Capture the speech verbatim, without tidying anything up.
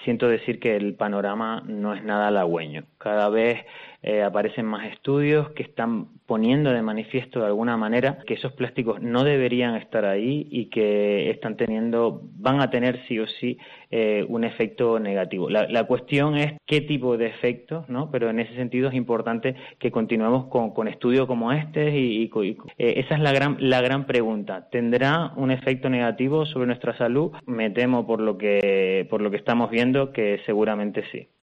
siento decir que el panorama no es nada halagüeño. Cada vez eh, aparecen más estudios que están poniendo de manifiesto de alguna manera que esos plásticos no deberían estar ahí y que están teniendo, van a tener sí o sí eh, un efecto negativo. La, la cuestión es qué tipo de efectos, ¿no? Pero en ese sentido es importante que continuemos con, con estudios como este y, y, y eh, esa es la gran, la gran pregunta. ¿Tendrá un efecto negativo sobre nuestra salud? Me temo por lo que, por lo que estamos viendo que seguramente sí.